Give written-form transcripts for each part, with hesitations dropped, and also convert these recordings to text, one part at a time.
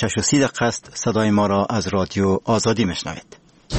6:30 است. صدای ما را از رادیو آزادی میشنوید.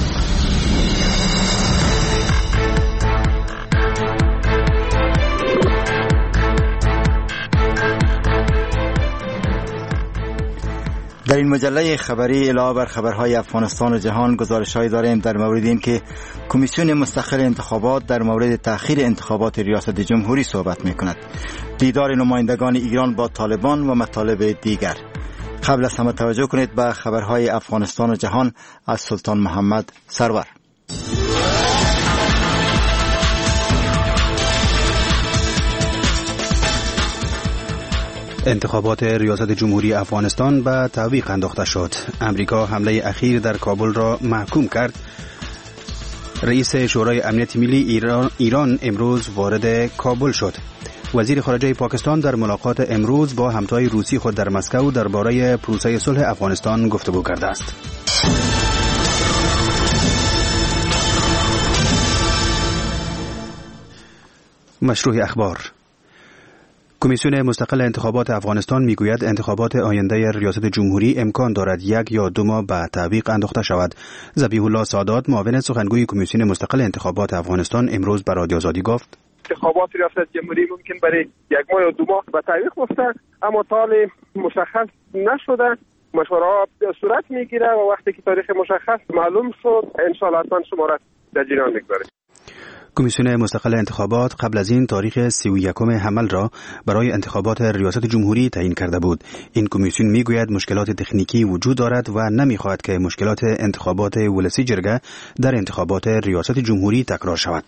در این مجله خبری علاوه بر خبرهای افغانستان و جهان گزارش‌هایی داریم در مورد این که کمیسیون مستقل انتخابات در مورد تأخیر انتخابات ریاست جمهوری صحبت می‌کند. دیدار نمایندگان ایران با طالبان و مطالب دیگر. قبل از همه توجه کنید به خبرهای افغانستان و جهان از سلطان محمد سرور. انتخابات ریاست جمهوری افغانستان به تعویق انداخته شد. امریکا حمله اخیر در کابل را محکوم کرد. رئیس شورای امنیت ملی ایران امروز وارد کابل شد. وزیر خارجه پاکستان در ملاقات امروز با همتای روسی خود در مسکو درباره پروسه صلح افغانستان گفتگو کرده است. مشروع اخبار. کمیسیون مستقل انتخابات افغانستان میگوید انتخابات آینده ریاست جمهوری امکان دارد 1 یا 2 ماه به تعویق انداخته شود. ذبیح الله سادات معاون سخنگوی کمیسیون مستقل انتخابات افغانستان امروز به رادیو آزادی گفت انتخابات ریاست جمهوری ممکن برای 1 ماه یا 2 ماه به تعویق بیفته، اما تاریخ مشخص نشده. مشوره‌ها صورت میگیره و وقتی که تاریخ مشخص معلوم شد ان شاء الله حتما شما را در جریان میگذاریم. کمیسیون مستقل انتخابات قبل از این تاریخ 31 حمل را برای انتخابات ریاست جمهوری تعیین کرده بود. این کمیسیون میگوید مشکلات تکنیکی وجود دارد و نمیخواهد که مشکلات انتخابات ولسی جرگه در انتخابات ریاست جمهوری تکرار شود.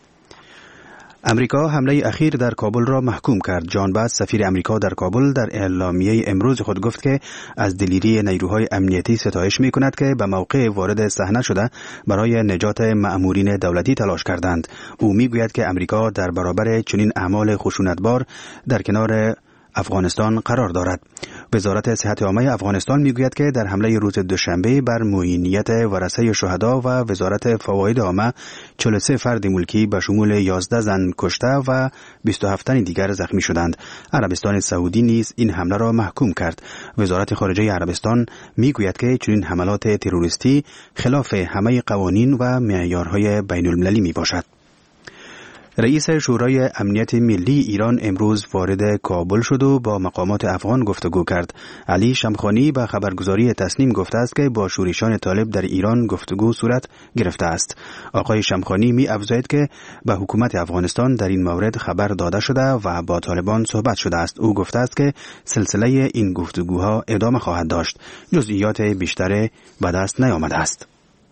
امریکا حمله اخیر در کابل را محکوم کرد. جان باس سفیر امریکا در کابل در اعلامیه امروز خود گفت که از دلیری نیروهای امنیتی ستایش می‌کند که به موقع وارد صحنه شده برای نجات مأمورین دولتی تلاش کردند. او میگوید که امریکا در برابر چنین اعمال خشونتبار در کنار افغانستان قرار دارد. وزارت صحت عامه افغانستان میگوید که در حمله روز دوشنبه بر معینیت ورثه شهدا و وزارت فواید عامه 43 فرد ملکی به شمول 11 زن کشته و 27 تن دیگر زخمی شدند. عربستان سعودی نیز این حمله را محکوم کرد. وزارت خارجه عربستان میگوید که چنین حملات تروریستی خلاف همه قوانین و معیارهای بین المللی میباشد. رئیس شورای امنیت ملی ایران امروز وارد کابل شد و با مقامات افغان گفتگو کرد. علی شمخانی به خبرگزاری تسنیم گفته است که با شورشان طالب در ایران گفتگو صورت گرفته است. آقای شمخانی می افزاید که به حکومت افغانستان در این مورد خبر داده شده و با طالبان صحبت شده است. او گفته است که سلسله این گفتگوها ادامه خواهد داشت. جزئیات بیشتری به دست نیامده است.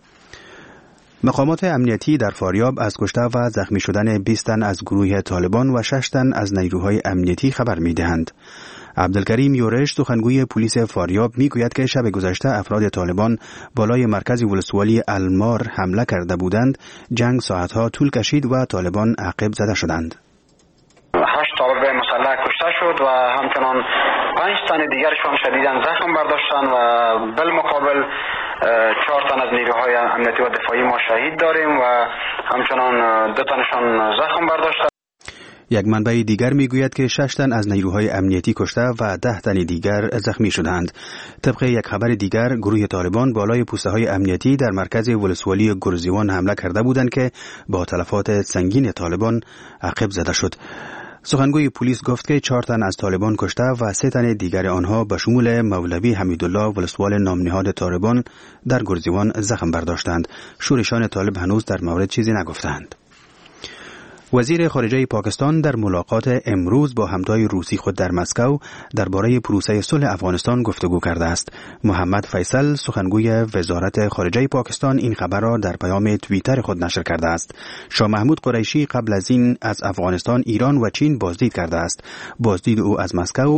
مقامات امنیتی در فاریاب از کشته و زخمی شدن 20 تن از گروه طالبان و 6 تن از نیروهای امنیتی خبر می‌دهند. عبدالکریم یورش سخنگوی پلیس فاریاب میگوید که شب گذشته افراد طالبان بالای مرکز ولسوالی المار حمله کرده بودند. جنگ ساعتها طول کشید و طالبان عقب زده شدند. 8 طالب مسلح کشته شد و همچنان 5 تن دیگرشان شدیداً زخم برداشتند و بالمقابل 4 تن از نیروهای امنیتی و دفاعی ما شهید داریم و همچنان 2 تنشان زخم برداشتند. یک منبع دیگر میگوید که 6 تن از نیروهای امنیتی کشته و 10 تن دیگر زخمی شدند. طبق یک خبر دیگر گروه طالبان بالای پوسته های امنیتی در مرکز ولسوالی گرزیوان حمله کرده بودند که با تلفات سنگین طالبان عقب زده شد. سخنگوی پلیس گفت که 4 تن از طالبان کشته و 3 تن دیگر آنها به شمول مولوی حمیدالله ولسوال نامنهاد طالبان در گرزیوان زخم برداشتند. شورشان طالب هنوز در مورد چیزی نگفتند. وزیر خارجه پاکستان در ملاقات امروز با همتای روسی خود در مسکو درباره پروسه صلح افغانستان گفتگو کرده است. محمد فیصل سخنگوی وزارت خارجه پاکستان این خبر را در پیام توییتر خود نشر کرده است. شاه محمود قریشی قبل از این از افغانستان، ایران و چین بازدید کرده است. بازدید او از مسکو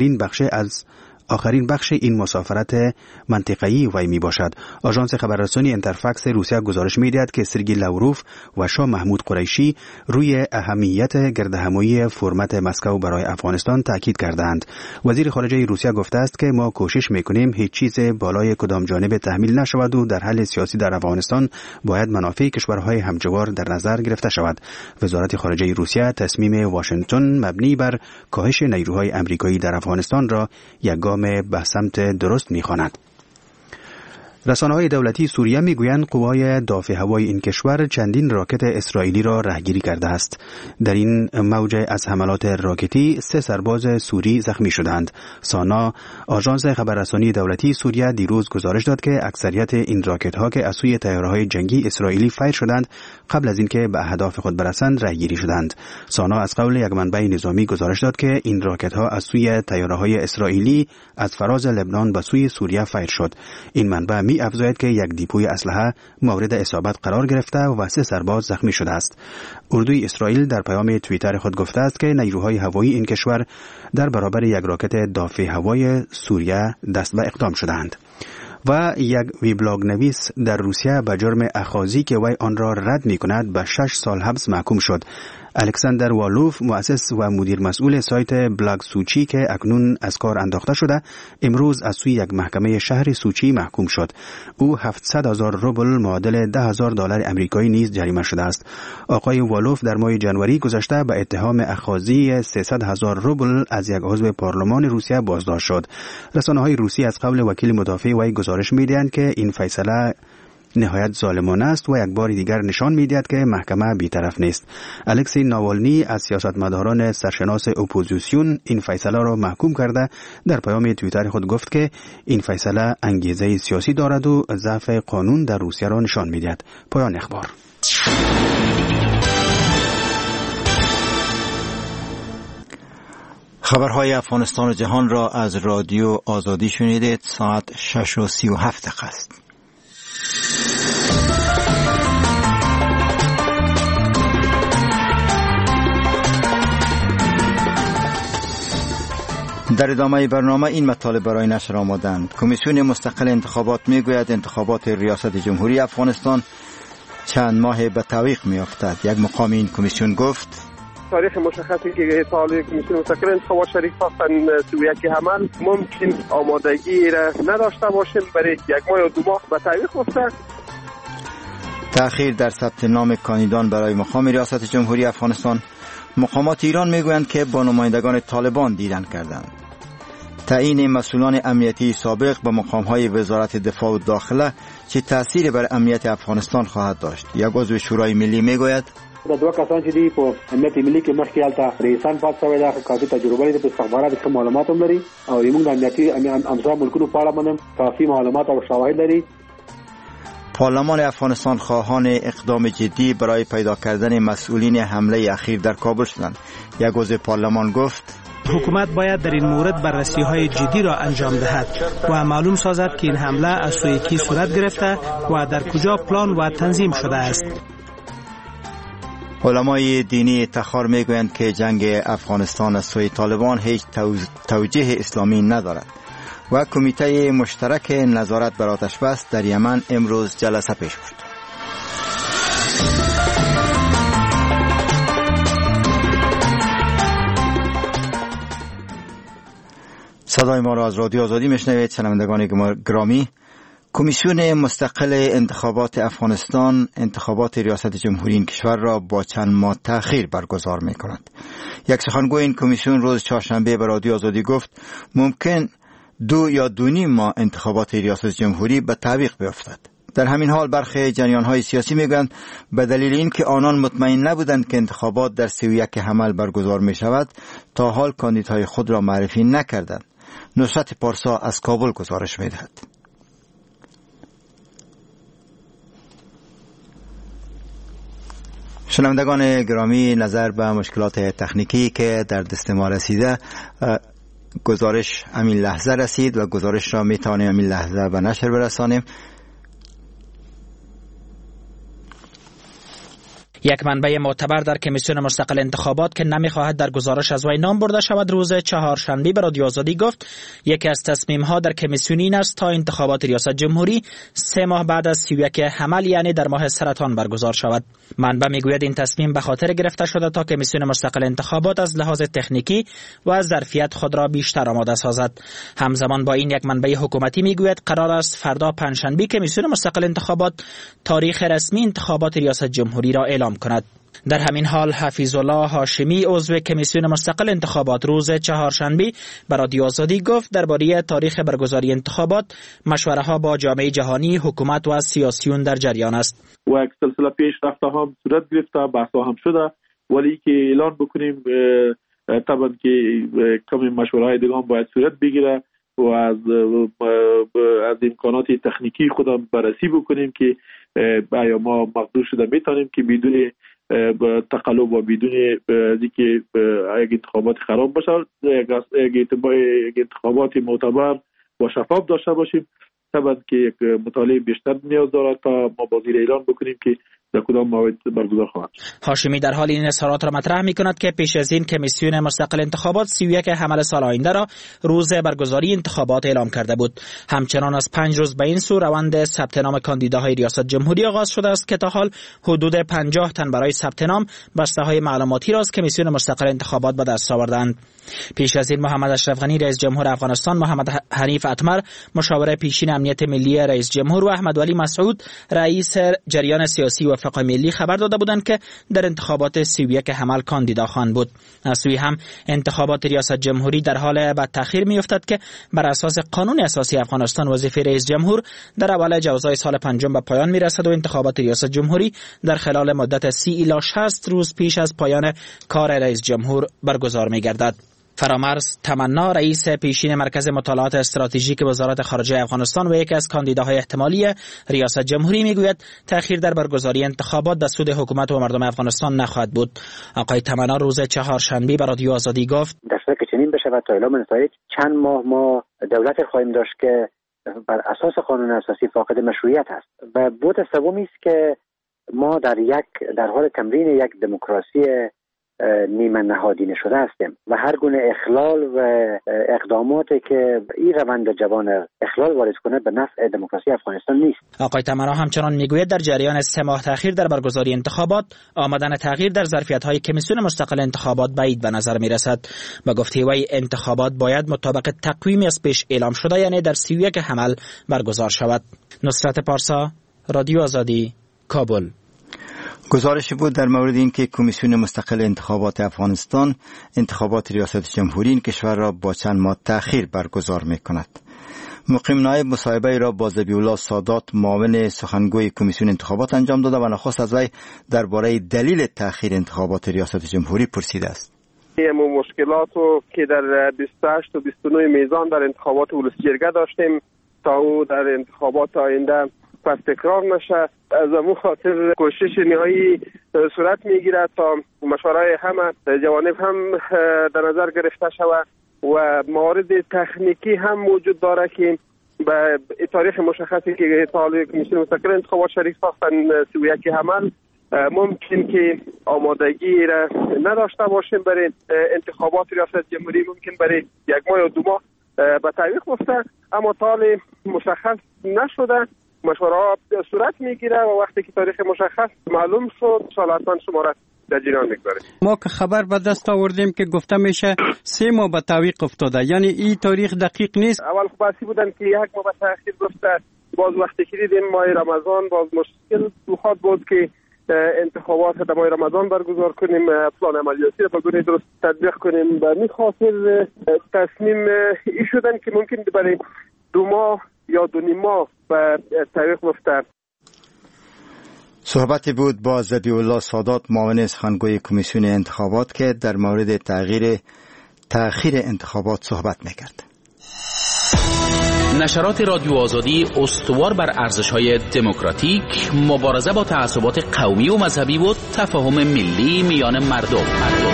آخرین بخش این مسافرت منطقه‌ای وی می باشد. آژانس خبررسانی انترفاکس روسیه گزارش می دهد که سرگئی لاوروف و شاه محمود قریشی روی اهمیت گردهمایی فرمت مسکو برای افغانستان تاکید کردند. وزیر خارجه روسیه گفته است که ما کوشش می کنیم هیچ چیز بالای کدام جانب تحمیل نشود و در حل سیاسی در افغانستان باید منافع کشورهای همجوار در نظر گرفته شود. وزارت خارجه روسیه تصمیم واشنگتن مبنی بر کاهش نیروهای آمریکایی در افغانستان را یکگام گام به سمت درست می‌خواند. رسانه‌های دولتی سوریه میگویند قوای دافع هوایی این کشور چندین راکت اسرائیلی را رهگیری کرده است. در این موجه از حملات راکتی 3 سرباز سوری زخمی شدند. سانا، آژانس خبررسانی دولتی سوریه دیروز گزارش داد که اکثریت این راکت‌ها که از سوی طیاره‌های جنگی اسرائیلی فایر شدند قبل از اینکه به اهداف خود برسند رهگیری شدند. سانا از قول یک منبع نظامی گزارش داد که این راکت‌ها از سوی طیاره‌های اسرائیلی از فراز لبنان به سوی سوریه فایر شد. این منبع افزاید که یک دیپوی اسلحه مورد اصابت قرار گرفته و 3 سرباز زخمی شده است. اردوی اسرائیل در پیام توییتر خود گفته است که نیروهای هوایی این کشور در برابر یک راکت دافع هوایی سوریه دست به اقدام شدند. و یک ویبلاگ نویس در روسیه به جرم اخاذی که وی آن را رد می کند به 6 سال حبس محکوم شد. الکساندر والوف، مؤسس و مدیر مسئول سایت بلاگ سوچی که اکنون از کار انداخته شده، امروز از سوی یک محکمه شهر سوچی محکوم شد. او 700,000 روبل معادل $10,000 امریکایی نیز جریمه شده است. آقای والوف در ماه ژانویه گذشته به اتهام اخاذی 300,000 روبل از یک عضو پارلمان روسیه بازداشت شد. رسانه‌های روسی از قول وکیل مدافع وی گزارش می‌دهند که این فیصله نهایت ظالمانه است و یک بار دیگر نشان می‌دهد که محکمه بی‌طرف نیست. الکسی ناوالنی از سیاستمداران سرشناس اپوزیسیون این فیصله را محکوم کرده در پیام توییتر خود گفت که این فیصله انگیزه سیاسی دارد و ضعف قانون در روسیه را نشان می‌دهد. پایان اخبار. خبرهای افغانستان و جهان را از رادیو آزادی شنیدید. ساعت 6:37 است. در ادامه برنامه این مطالب برای نشر آمدند. کمیسیون مستقل انتخابات میگوید انتخابات ریاست جمهوری افغانستان چند ماه به تعویق میافتد. یک مقام این کمیسیون گفت تاریخ مشخصی که طالب کمیسیون مستقل انتخابات شریک ساختن سویت عمل ممکن آمادگی را نداشته باشیم، برای 1 ماه یا 2 ماه به تعویق افتاد. تأخیر در ثبت نام کاندیدان برای مقام ریاست جمهوری افغانستان. مقامات ایران میگویند که با نمایندگان طالبان دیدن کردند. تعیین مسئولان امنیتی سابق به مقام‌های وزارت دفاع و داخله چه تأثیری بر امنیت افغانستان خواهد داشت؟ یک عضو شورای ملی میگوید دا 2 کسان چې دي په امنیت ملي کې مخکې هلته رئیسان پات شوی دا کافي تجربه لري په استخباراتو کې معلومات هم لري او زموږ د امنیتي امضا ملکونو په اړه باندې کافي معلومات او شواهد لري. پارلمان افغانستان خواهان اقدام جدی برای پیدا کردن مسئولین حمله اخیر در کابل شدند. یک عضو پارلمان گفت حکومت باید در این مورد بررسی‌های جدی را انجام دهد و معلوم سازد که این حمله از سوی کی صورت گرفته و در کجا پلان و تنظیم شده است. علمای دینی تخار میگویند که جنگ افغانستان از سوی طالبان هیچ توجیه اسلامی ندارد و کمیته مشترک نظارت بر آتش بس در یمن امروز جلسه پیش برد. صدای ما را از رادیو آزادی میشنوید. شنوندگان گرامی، کمیسیون مستقل انتخابات افغانستان انتخابات ریاست جمهوری این کشور را با چند ماه تأخیر برگزار می کند. یک سخنگوی این کمیسیون روز چهارشنبه به رادیو آزادی گفت ممکن 2 یا 2.5 ماه انتخابات ریاست جمهوری به تعویق بیفتد. در همین حال برخی جریان‌های سیاسی میگویند به دلیل اینکه آنان مطمئن نبودند که انتخابات در 31 حمل برگزار می شود تا حال کاندیدهای خود را معرفی نکردند. نصرت پارسا از کابل گزارش می‌دهد. شنوندگان گرامی، نظر به مشکلات تکنیکی که در دست ما رسیده، گزارش همین لحظه رسید و گزارش را میتوانیم همین لحظه به نشر برسانیم. یک منبع معتبر در کمیسیون مستقل انتخابات که نمیخواهد در گزارش از وی نام برده شود روز چهارشنبه به رادیو آزادی گفت یکی از تصمیم‌ها در کمیسیون این است تا انتخابات ریاست جمهوری 3 ماه بعد از 31 حمل یعنی در ماه سرطان برگزار شود. منبع میگوید این تصمیم به خاطر گرفته شده تا کمیسیون مستقل انتخابات از لحاظ تکنیکی و از ظرفیت خود را بیشتر آماده سازد. همزمان با این یک منبع حکومتی میگوید قرار است فردا پنجشنبه کمیسیون مستقل انتخابات تاریخ رسمی انتخابات ریاست جمهوری را اعلام کند. در همین حال حفیظ الله هاشمی عضو کمیسیون مستقل انتخابات روز چهارشنبه به رادیو آزادی گفت درباره تاریخ برگزاری انتخابات مشوره ها با جامعه جهانی، حکومت و سیاسیون در جریان است. و یک سلسله پیشرفته هم صورت گرفته، بحثا هم شده، ولی که اعلان بکنیم طبعا که کمی مشوره های دیگه هم باید صورت بگیره و از امکانات تکنیکی خودم بررسی بکنیم که آیا ما مقدور شده میتونیم که بدون تقلب و بدون اینکه یک انتخابات خراب باشه یک انتخابات معتبر و شفاف داشته باشیم. طبعا که یک مطالعه بیشتر نیاز دارد تا ما بازی اعلان بکنیم که در کدام موعد برگزار خواهد شد. هاشمی در حال این اظهارات را مطرح می‌کند که پیش از این کمیسیون مستقل انتخابات 31 حمل سال آینده را روز برگزاری انتخابات اعلام کرده بود. همچنان از 5 روز به این سو روند ثبت نام کاندیداهای ریاست جمهوری آغاز شده است که تا حال حدود 50 تن برای ثبت نام بسته‌های معلوماتی را از کمیسیون مستقل انتخابات به دست آوردند. پیش از این محمد اشرف غنی رئیس جمهور افغانستان، محمد حنیف اتمر مشاور پیشین امنیت ملی رئیس جمهور و احمد ولی مسعود رئیس جریان سیاسی وفاق ملی خبر داده بودند که در انتخابات 31 حمل کاندیدا خواهند بود. از سوی هم انتخابات ریاست جمهوری در حال به تأخیر می‌افتد که بر اساس قانون اساسی افغانستان وظیفه رئیس جمهور در اول جوزای سال پنجم به پایان میرسد و انتخابات ریاست جمهوری در خلال مدت 30 الی 60 روز پیش از پایان کار رئیس جمهور برگزار می‌گردد. فرامرز تمنا رئیس پیشین مرکز مطالعات استراتژیک وزارت خارجه افغانستان و یکی از کاندیداهای احتمالی ریاست جمهوری میگوید تأخیر در برگزاری انتخابات به سود حکومت و مردم افغانستان نخواهد بود. آقای تمنا روز چهارشنبه به رادیو آزادی گفت در صورتی که چنین بشه و تا اعلام نتایج چند ماه ما دولت خواهیم داشت که بر اساس قانون اساسی فاقد مشروعیت است و بود سومی است که ما در حال تمرین یک دموکراسی نیمه نهادینه شده هستیم و هر گونه اخلال و اقداماتی که این روند جوان اخلال وارد کنه به نفع دموکراسی افغانستان نیست. آقای تمنا همچنان میگوید در جریان 3 ماه تأخیر در برگزاری انتخابات آمدن تغییر در ظرفیت‌های کمیسیون مستقل انتخابات بعید به نظر میرسد. به گفته وی انتخابات باید مطابق تقویمی از پیش اعلام شده یعنی در 31 حمل برگزار شود. نصرت پارسا، رادیو آزادی، کابل. گزارشی بود در مورد اینکه کمیسیون مستقل انتخابات افغانستان انتخابات ریاست جمهوری این کشور را با چند ماه تأخیر برگزار می‌کند. مقیم نایب مصاحبه را با ذبیح الله سادات معاون سخنگوی کمیسیون انتخابات انجام داده و نخست از وی درباره دلیل تأخیر انتخابات ریاست جمهوری پرسیده است. این مشکلاتو که در 28 و 29 میزان در انتخابات ولسیجرگه داشتیم تا او در انتخابات آینده پس تکرار نشه، از امو خاطر کوشش نهایی صورت میگیرد تا مشورای همه جوانب هم در نظر گرفته شود و موارد تکنیکی هم موجود داره که به تاریخ مشخصی که طالب کمیسیون مستقل انتخابات شریک ساختن 31 حمل ممکن که آمادگی را نداشته باشیم برای انتخابات ریاست جمهوری، ممکن برای 1 ماه یا 2 ماه به تعویق افته، اما طالب مشخص نشده مشوره صورت میگیره و وقتی که تاریخ مشخص معلوم شد حتما شما را در جریان میگذاریم. ما که خبر به دست آوردیم که گفته میشه 3 ماه به تعویق افتاده، یعنی این تاریخ دقیق نیست. اول بحثی بودن که 1 ماه به تأخیر گفته، باز وقتی که دیدیم ماه رمضان باز مشکل دوخات بود که انتخابات در ماه رمضان برگزار کنیم، پلان عملیاتی را به گونه درست تطبیق کنیم. به این خاطر تصمیم ای شدن که ممکن برای 2 ماه یا 2.5 ماه به تعویق افته. صحبتی بود با ذبیح الله سادات معاون سخنگوی کمیسیون انتخابات که در مورد تأخیر انتخابات صحبت می‌کرد. نشرات رادیو آزادی استوار بر ارزش‌های دموکراتیک، مبارزه با تعصبات قومی و مذهبی و تفاهم ملی میان مردم.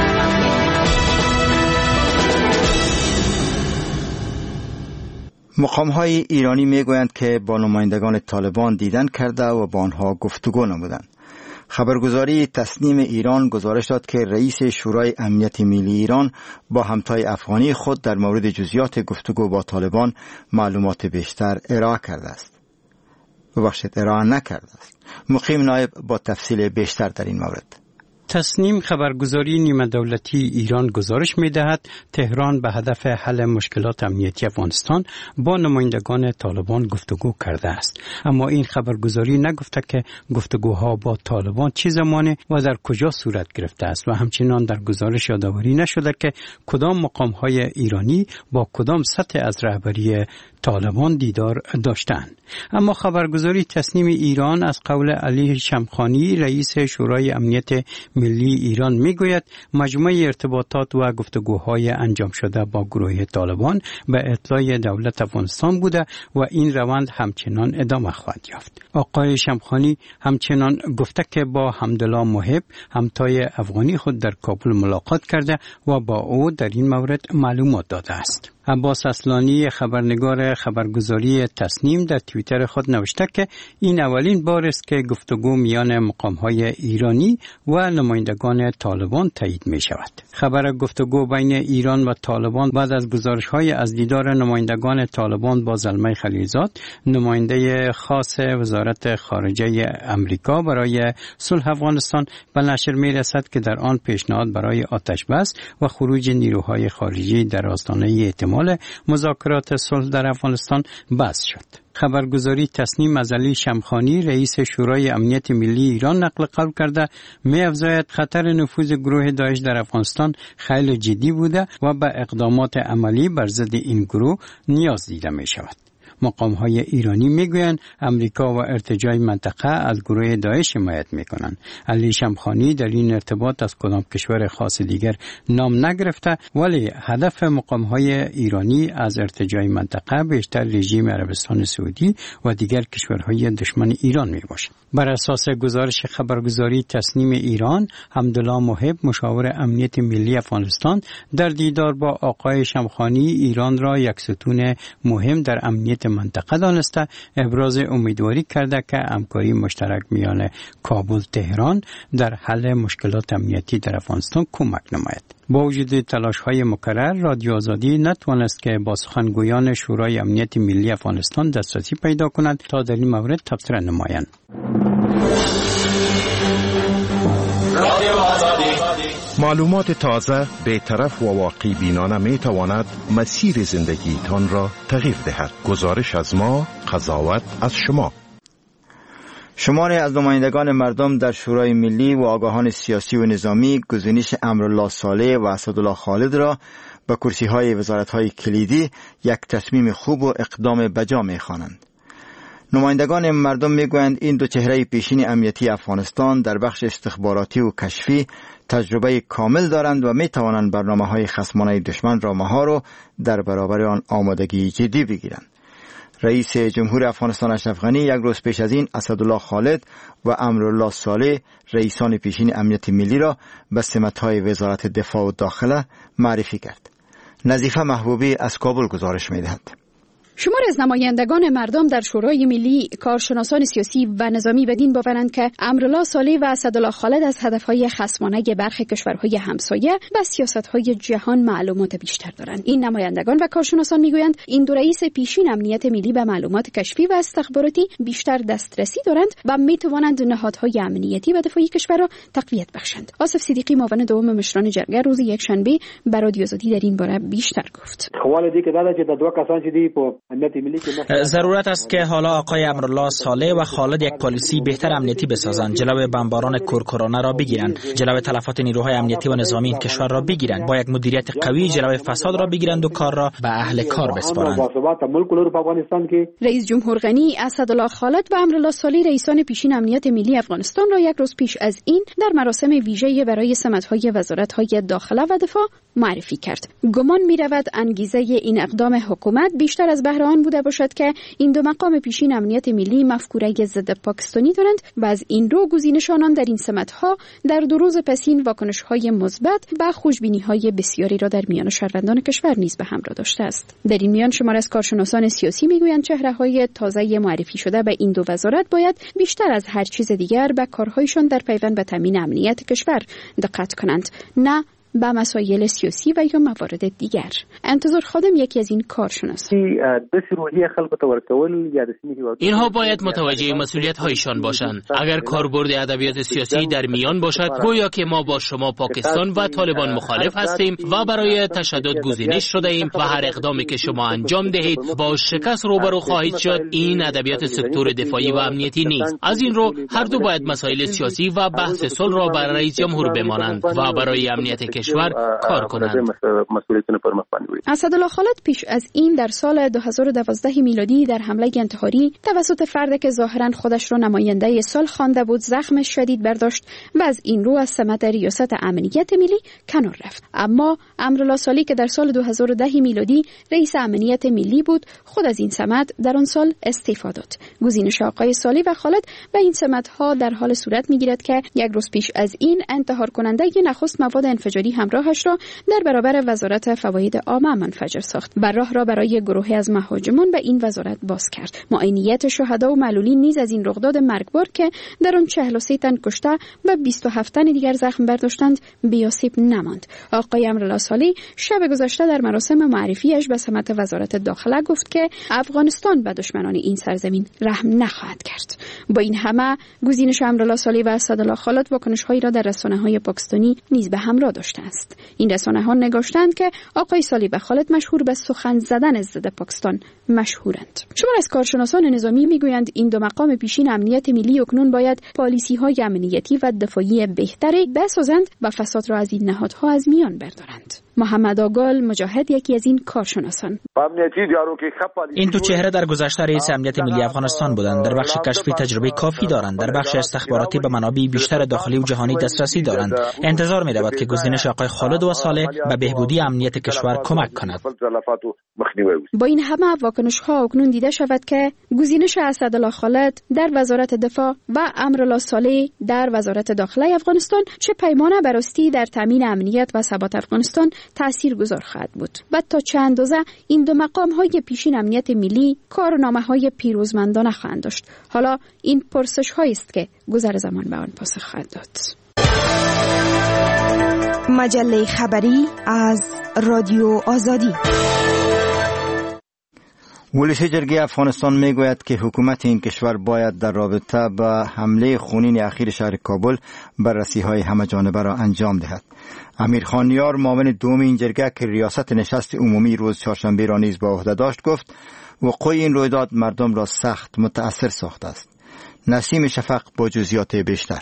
مقام‌های ایرانی میگویند که با نمایندگان طالبان دیدن کرده و با آنها گفتگو نمودند. خبرگزاری تسنیم ایران گزارش داد که رئیس شورای امنیت ملی ایران با همتای افغانی خود در مورد جزئیات گفتگو با طالبان معلومات بیشتر ارائه نکرده است. مقیم نایب با تفصیل بیشتر در این مورد. تصنیم خبرگزاری نیمه دولتی ایران گزارش می‌دهد تهران به هدف حل مشکلات امنیتی افغانستان با نمایندگان طالبان گفتگو کرده است. اما این خبرگزاری نگفته که گفتگوها با طالبان چه زمانه و در کجا صورت گرفته است و همچنان در گزارش یادآوری نشده که کدام مقام‌های ایرانی با کدام سطح از رهبری طالبان دیدار داشتند. اما خبرگزاری تصنیم ایران از قول علی شمخانی رئیس شورای امنیت ملی ایران میگوید مجموعه ارتباطات و گفتگوهای انجام شده با گروه طالبان به اطلاع دولت افغانستان بوده و این روند همچنان ادامه خواهد یافت. آقای شمخانی همچنان گفته که با حمدالله محب همتای افغانی خود در کابل ملاقات کرده و با او در این مورد معلومات داده است. عباس اصلانی خبرنگار خبرگزاری تصنیم در توییتر خود نوشته که این اولین بار است که گفتگو میان مقام‌های ایرانی و نمایندگان طالبان تایید می شود. خبر گفتگو بین ایران و طالبان بعد از گزارش‌های از دیدار نمایندگان طالبان با زلمه خلیلزاد، نماینده خاص وزارت خارجه امریکا برای صلح افغانستان، به نشر می رسد که در آن پیشنهاد برای آتش بس و خروج نیروهای خارجی در آستانه احتمال مذاکرات صلح در افغانستان بحث شد. خبرگزاری تصنیم از علی شمخانی رئیس شورای امنیت ملی ایران نقل قول کرده می‌افزاید خطر نفوذ گروه داعش در افغانستان خیلی جدی بوده و به اقدامات عملی بر ضد این گروه نیاز دیده می شود. مقام‌های ایرانی میگویند امریکا و ارتجاع منطقه از گروه داعش حمایت میکنند. علی شمخانی در این ارتباط از کدام کشور خاص دیگر نام نگرفته، ولی هدف مقام‌های ایرانی از ارتجاع منطقه بیشتر رژیم عربستان سعودی و دیگر کشورهای دشمن ایران میباشد. بر اساس گزارش خبرگزاری تصنیم ایران، حمدالله محب مشاور امنیت ملی افغانستان در دیدار با آقای شمخانی ایران را یک ستون مهم در امنیت منطقه دانسته، ابراز امیدواری کرده که همکاری مشترک میان کابل تهران در حل مشکلات امنیتی در افغانستان کمک نماید. با وجود تلاش‌های مکرر، رادیو آزادی نتوانست که با سخنگویان شورای امنیت ملی افغانستان دسترسی پیدا کند تا در این مورد تبصره نمایند. معلومات تازه، بی‌طرف و واقعی بینانه می تواند مسیر زندگیتان را تغییر دهد. گزارش از ما، قضاوت از شما. شماری از نمایندگان مردم در شورای ملی و آگاهان سیاسی و نظامی گزینش امرالله صالح و اسدالله خالد را به کرسی‌های وزارت‌های کلیدی یک تصمیم خوب و اقدام بجا می‌خوانند. نمایندگان مردم میگویند این دو چهره پیشین امنیتی افغانستان در بخش استخباراتی و کشفی تجربه کامل دارند و می توانند برنامه‌های خصمانه دشمن را مهار و در برابر آن آمادگی جدی بگیرند. رئیس جمهور افغانستان اشرف غنی یک روز پیش از این اسدالله خالد و امرالله صالح رئیسان پیشین امنیت ملی را به سمت‌های وزارت دفاع و داخله معرفی کرد. نظیفه محبوبی از کابل گزارش می‌دهد. شمار از نمایندگان مردم در شورای ملی، کارشناسان سیاسی و نظامی بدین باورند که امرالله صالح و اسدالله خالد از هدفهای خصمانه برخی کشورهای همسایه و سیاستهای جهان معلومات بیشتر دارند. این نمایندگان و کارشناسان میگویند این دو رئیس پیشین امنیت ملی به معلومات کشفی و استخباراتی بیشتر دسترسی دارند و میتوانند نهادهای امنیتی و دفاعی کشور را تقویت بخشند. آصف صدیقی معاون دوم مشران جرگه روز یکشنبه بر رادیو آزادی در این باره بیشتر گفت. ضرورت است که حالا آقای امرالله صالح و خالد یک پالیسی بهتر امنیتی بسازند، جلوی بمباران کورکورانه را بگیرند، جلوی تلفات نیروهای امنیتی و نظامی این کشور را بگیرند، با یک مدیریت قوی جلوی فساد را بگیرند و کار را به اهل کار بسپارند. رئیس جمهور غنی، اسدالله خالد و امرالله صالح رئیسان پیشین امنیت ملی افغانستان را یک روز پیش از این در مراسم ویژه برای سمت‌های وزارت‌های داخله و دفاع معرفی کرد. گمان می‌رود انگیزه این اقدام حکومت بیشتر از بهره آن بوده باشد که این دو مقام پیشین امنیت ملی مفکوره ضد پاکستانی دارند و از این رو گزینشانان در این سمت‌ها در دو روز پسین واکنش‌های مثبت و خوشبینی‌های بسیاری را در میان شهروندان کشور نیز به همراه داشته است. در این میان شمار از کارشناسان سیاسی میگویند چهره‌های تازه معرفی شده به این دو وزارت باید بیشتر از هر چیز دیگر به کارهایشان در پیوند به تامین امنیت کشور دقت کنند، نه به مسائل سیاسی و یا موارد دیگر. انتظار خادم یکی از این کارشناس. اینها باید متوجه مسئولیت‌هایشان باشند. اگر کاربرد ادبیات سیاسی در میان باشد، گویا که ما با شما پاکستان و طالبان مخالف هستیم و برای تشدد گزینش شده ایم و هر اقدامی که شما انجام دهید با شکست روبرو خواهید شد. این ادبیات سکتور دفاعی و امنیتی نیست. از این رو هر دو باید مسائل سیاسی و بحث صلح را برای رئیس جمهور بمانند و برای امنیت کشور کار کنند. اسدالله خالد پیش از این در سال 2012 میلادی در حمله انتحاری توسط فردی که ظاهرا خودش را نماینده صلح خوانده بود زخم شدید برداشت و از این رو از سمت ریاست امنیت ملی کنار رفت. اما امرالله صالح که در سال 2010 میلادی رئیس امنیت ملی بود خود از این سمت در آن سال استعفا داد. گزینش آقای صالح و خالد به این سمت‌ها در حال صورت می‌گیرد که یک روز پیش از این انتحار کننده نخست مواد انفجاری همراهش را در برابر وزارت فواید عامه منفجر ساخت و راه را برای گروهی از مهاجمان به این وزارت باز کرد. معاینیت شهدا و معلولین نیز از این رخداد مرگبار که در آن 43 تن کشته و 27 تن دیگر زخم برداشتند بی‌آسیب نماند. آقای امرالله صالح شب گذشته در مراسم معرفیش به سمت وزارت داخله گفت که افغانستان به دشمنان این سرزمین رحم نخواهد کرد. با این همه گزینش امرالله صالح و اسدالله خالد واکنش‌هایی را در رسانه‌های پاکستانی نیز به همراه داشته است. این رسانه‌ها نگاشتند که آقای صالح و خالد مشهور به سخن زدن ضد پاکستان مشهورند. شمار از کارشناسان نظامی میگویند این دو مقام پیشین امنیت ملی اکنون باید پالیسی‌های امنیتی و دفاعی بهتری بسازند و فساد را از این نهادها از میان بردارند. محمد آگال مجاهد یکی از این کارشناسان. این دو چهره در گذشته رئیس امنیت ملی افغانستان بودند. در بخش کشفی تجربه کافی دارند. در بخش استخباراتی به منابع بیشتر داخلی و جهانی دسترسی دارند. انتظار می رود که گزینش آقای خالد و صالح به بهبودی امنیت کشور کمک کند. با این همه واکنش‌ها اکنون دیده شود که گزینش اسدالله خالد در وزارت دفاع و امرالله صالح در وزارت داخله افغانستان چه پیمانه به راستی در تامین امنیت و ثبات افغانستان تاثیرگذار خواهد بود و تا چه اندازه این دو مقام‌های پیشین امنیت ملی کارنامه‌های پیروزمندانه خواهند داشت. حالا این پرسش‌هایی است که گذر زمان به آن پاسخ خواهد داد. مجله خبری از رادیو آزادی. ولش جرگه افغانستان میگوید که حکومت این کشور باید در رابطه با حمله خونین اخیر شهر کابل بررسی‌های همه‌جانبه را انجام دهد. امیر خانیار معاون دوم این جرگه که ریاست نشست عمومی روز چهارشنبه را نیز به عهده داشت گفت وقوع این رویداد مردم را سخت متأثر ساخته است. نسیم شفق با جزئیات بیشتر.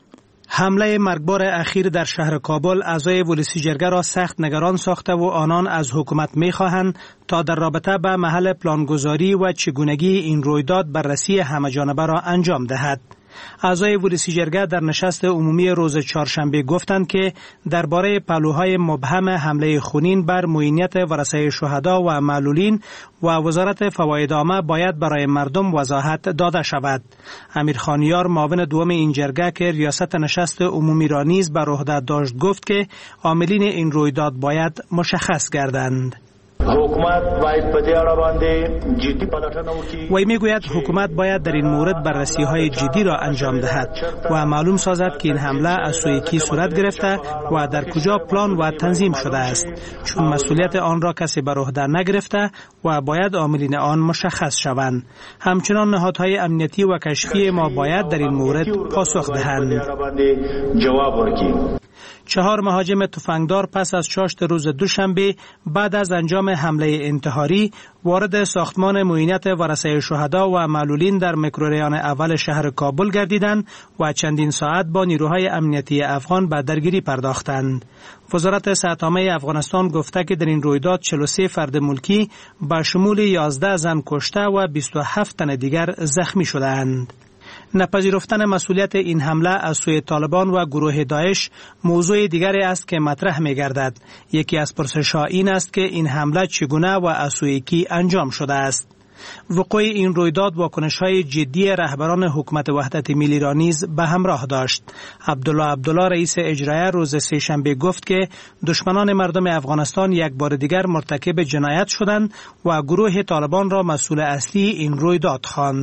حمله مرگبار اخیر در شهر کابل اعضای ولسی جرگه را سخت نگران ساخته و آنان از حکومت می‌خواهند تا در رابطه به محل پلانگذاری و چگونگی این رویداد بررسی همه‌جانبه را انجام دهد. اعضای ولسی جرگه در نشست عمومی روز چهارشنبه گفتند که درباره پهلوهای مبهم حمله خونین بر معینیت ورثه شهدا و معلولین و وزارت فواید عامه باید برای مردم وضاحت داده شود. امیر خانیار معاون دوم این جرگه که ریاست نشست عمومی را نیز بر عهده داشت گفت که عاملین این رویداد باید مشخص گردند. حکومت باید په دې اړه باندې جدي پلټنه وکړي. وی میگوید حکومت باید در این مورد بررسی‌های جدی را انجام دهد و معلوم سازد که این حمله از سوی کی صورت گرفته و در کجا پلان و تنظیم شده است، چون مسئولیت آن را کسی بر عهده نگرفته و باید عاملین آن مشخص شوند. همچنان نهادهای امنیتی و کشفی ما باید در این مورد پاسخ دهند. جواب ورکړي. 4 مهاجم تفنگدار پس از چاشت روز دوشنبه بعد از انجام حمله انتحاری وارد ساختمان معینت ورثه شهدا و معلولین در میکروریان اول شهر کابل گردیدند و چندین ساعت با نیروهای امنیتی افغان به درگیری پرداختند. وزارت صحت عامه افغانستان گفته که در این رویداد 43 فرد ملکی به شمول 11 زن کشته و 27 تن دیگر زخمی شدند. نپذیرفتن مسئولیت این حمله از سوی طالبان و گروه داعش موضوع دیگری است که مطرح می گردد. یکی از پرسش‌ها این است که این حمله چگونه و از سوی کی انجام شده است. وقوع این رویداد واکنش‌های جدی رهبران حکومت وحدت ملی را نیز به همراه داشت. عبدالله رئیس اجرایی روز سه‌شنبه گفت که دشمنان مردم افغانستان یک بار دیگر مرتکب جنایت شدند و گروه طالبان را مسئول اصلی این رویداد خواند.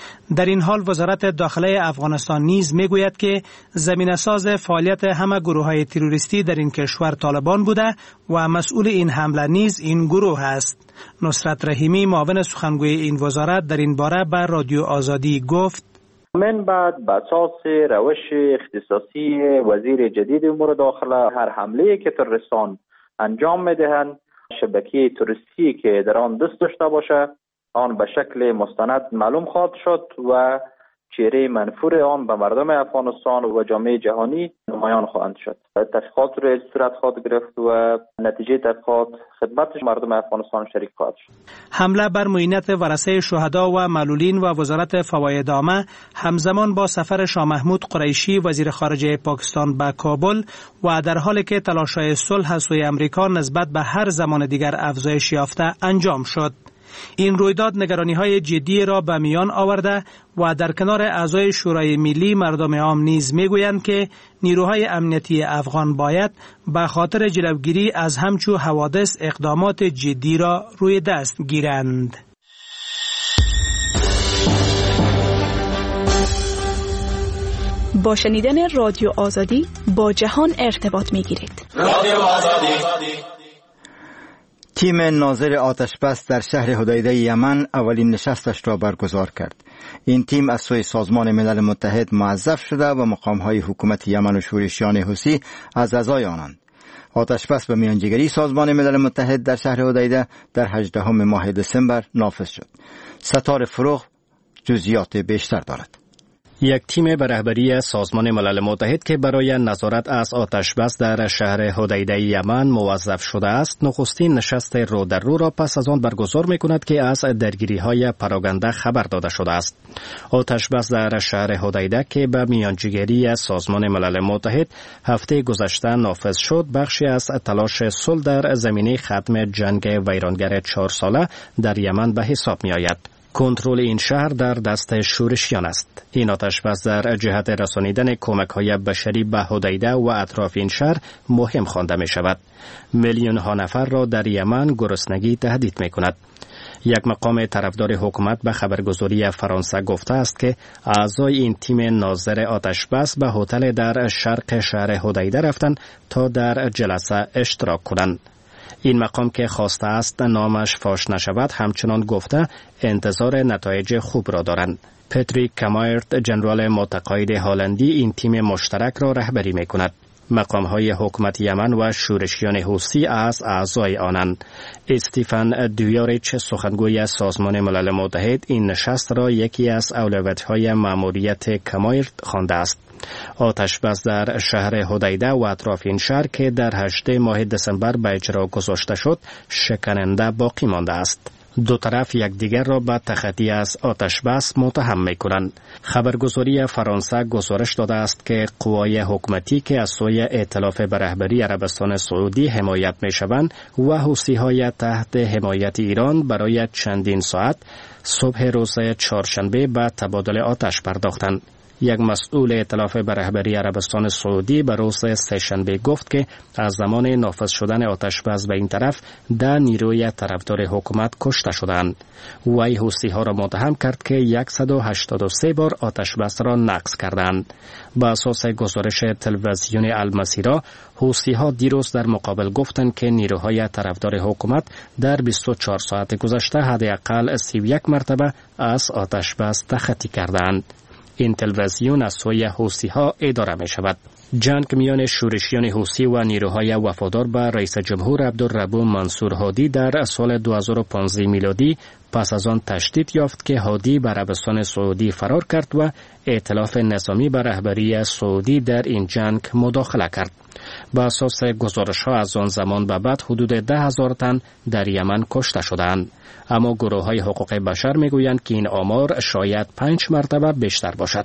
در این حال وزارت داخله افغانستان نیز میگوید که زمینه‌ساز فعالیت همه گروه‌های تروریستی در این کشور طالبان بوده و مسئول این حمله نیز این گروه است. نصرت رحیمی معاون سخنگوی این وزارت در این باره به رادیو آزادی گفت: من بعد به اساس روش اختصاصی وزیر جدید امور داخله هر حمله که تروریستان انجام میدهند شبکه تروریستی که در آن دست داشته باشه آن به شکل مستند معلوم خواهد شد و چهره منفور آن به مردم افغانستان و جامعه جهانی نمایان خواهند شد. تحقیقات را صورت خواهد گرفت و نتیجه تحقیقات خدمت مردم افغانستان شریک خواهد شد. حمله بر معینت ورثه شهدا و معلولین و وزارت فواید عامه همزمان با سفر شاه محمود قریشی وزیر خارجه پاکستان به کابل و در حالی که تلاش‌های صلح از سوی امریکا نسبت به هر زمان دیگر افزایش یافته انجام شد. این رویداد نگرانی‌های جدی را به میان آورده و در کنار اعضای شورای ملی مردم عام نیز میگویند که نیروهای امنیتی افغان باید به خاطر جلوگیری از همچو حوادث اقدامات جدی را روی دست گیرند. با شنیدن رادیو آزادی با جهان ارتباط میگیرید. رادیو آزادی. تیم ناظر آتشبس در شهر حدیده یمن اولین نشستش را برگزار کرد. این تیم از سوی سازمان ملل متحد موظف شده و مقام‌های حکومت یمن و شورشیان حوثی از اعضای آنند. آتشبس به میانجیگری سازمان ملل متحد در شهر حدیده در 18 ماه دسامبر نافذ شد. ستار فروغ جزئیات بیشتر دارد. یک تیم به رهبری سازمان ملل متحد که برای نظارت از آتشبس در شهر حدیده یمن موظف شده است، نخستین نشست رو در رو را پس از آن برگزار می‌کند که از درگیری‌های پراکنده خبر داده شده است. آتشبس در شهر حدیده که به میانجیگری سازمان ملل متحد هفته گذشته نافذ شد، بخشی از تلاش صلح در زمینه ختم جنگ ویرانگر 4 ساله در یمن به حساب می‌آید. کنترل این شهر در دست شورشیان است. این آتشبس در جهت رسانیدن کمک‌های بشری به حدیده و اطراف این شهر مهم خوانده می شود. میلیون ها نفر را در یمن گرسنگی تهدید می کند. یک مقام طرفدار حکومت به خبرگزاری فرانسه گفته است که اعضای این تیم ناظر آتشبس به هتل در شرق شهر حدیده رفتند تا در جلسه اشتراک کنند. این مقام که خواسته است نامش فاش نشود همچنان گفته انتظار نتایج خوب را دارند. پتریک کامایرت جنرال متقاعد هلندی این تیم مشترک را رهبری می کند. مقام‌های حکومت یمن و شورشیان حوثی از اعضای آنند. استیفن دویاریچ سخنگوی سازمان ملل متحد این نشست را یکی از اولویت‌های مأموریت کامایرت خوانده است. آتشبس در شهر حدیده و اطراف این شهر که در 18 ماه دسامبر به اجرا گذاشته شد شکننده باقی مانده است. دو طرف یکدیگر را به تخطی از آتشبس متهم می‌کنند. خبرگزاری فرانسه گزارش داده است که قوای حکومتی که از سوی ائتلاف به رهبری عربستان سعودی حمایت می‌شوند و حوثی‌های تحت حمایت ایران برای چندین ساعت صبح روز چهارشنبه به تبادل آتش پرداختند. یک مسئول ائتلاف به رهبری عربستان سعودی به روز سه‌شنبه گفت که از زمان نافذ شدن آتشبس به این طرف 10 نیروی طرفدار حکومت کشته شدند. وی حوثی‌ها را متهم کرد که 183 بار آتشبس را نقض کردند. با اساس گزارش تلویزیون المسیرا، حوثی‌ها دیروز در مقابل گفتند که نیروهای طرفدار حکومت در 24 ساعت گذشته حداقل 31 مرتبه از آتشبس تخطی کردند. این تلویزیون از سوی حوثی‌ها اداره می شود. جنگ میان شورشیان حوثی و نیروهای وفادار به رئیس جمهور عبدالربو منصور هادی در سال 2015 میلادی پس از آن تشدید یافت که هادی به عربستان سعودی فرار کرد و ائتلاف نظامی به رهبری سعودی در این جنگ مداخله کرد. با اساس گزارش‌ها از آن زمان به بعد حدود 10,000 تن در یمن کشته شدند. اما گروه‌های حقوق بشر می‌گویند که این آمار شاید 5 مرتبه بیشتر باشد.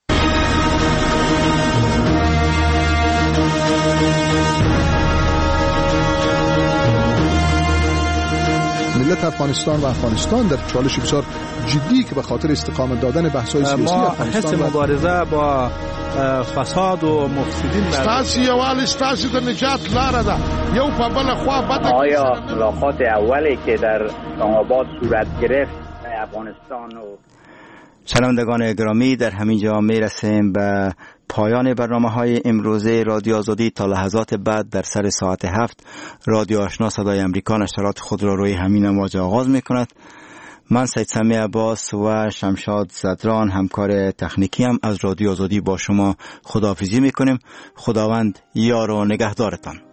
ملت افغانستان و افغانستان در چالش بسیار جدی که به خاطر استقامت دادن بحث‌های سیاسی افغانستان ما حس مبارزه با فساد و مفسدین ستاسي یوال ستاسي د نجات لار ده یو په بل خوا بده. آیا ملاقات اولی که در اسلام آباد صورت گرفت افغانستان و شنوندگان گرامی، در همین جا می رسیم به پایان برنامه‌های امروزه رادیو آزادی. تا لحظات بعد در سر ساعت 7 رادیو آشنا صدای امریکا نشرات خود را روی همین امواج آغاز می کند. من سید سمی عباس و شمشاد زدران همکار تکنیکی هم از رادیو آزادی با شما خداحافظی می کنیم. خداوند یار و نگهدارتان.